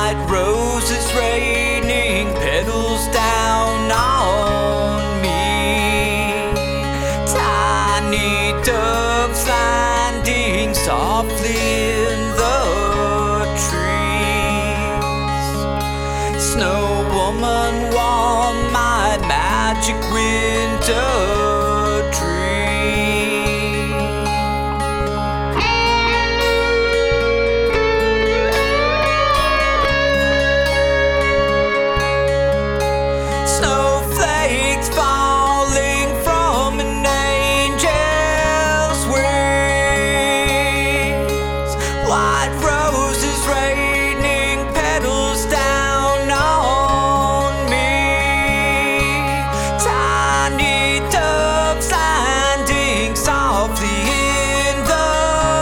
white roses raining petals down on me. Tiny doves landing softly in the trees. Snow woman warm my magic winter dream. Snowflakes falling from an angel's wings. White roses raining petals down on me. Tiny doves landing softly in the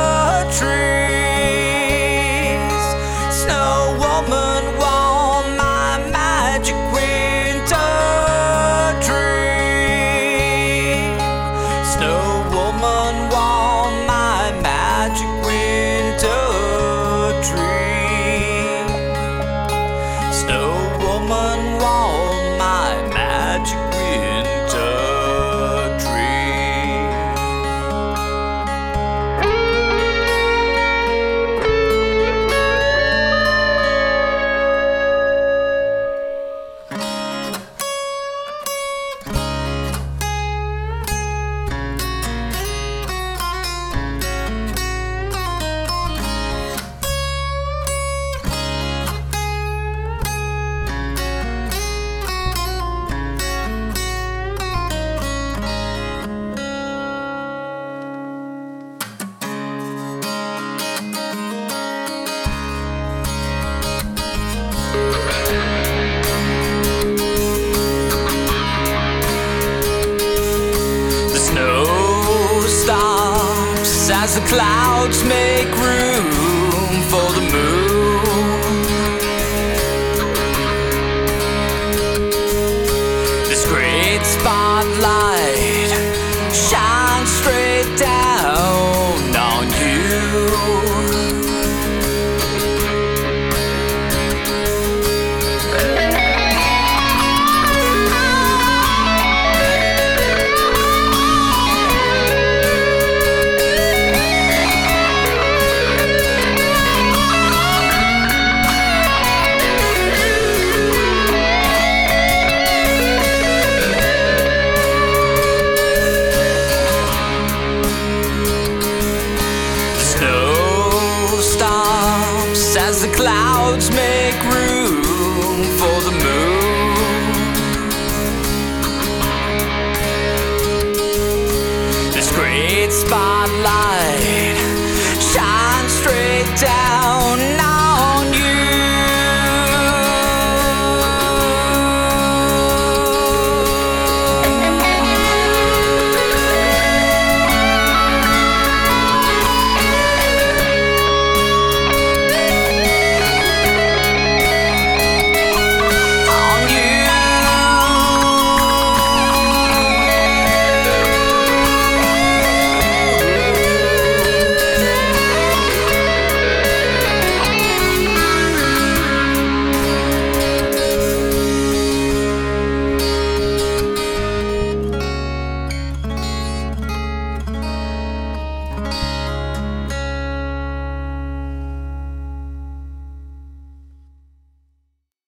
trees. Snow woman warm my magic winter dream. Snow woman warm my magic winter dream. Snow woman warm my magic winter dream. The snow stops as the clouds make room for the moon. This great spotlight shines straight down on you. As the clouds make room for the moon. This great spotlight shines straight down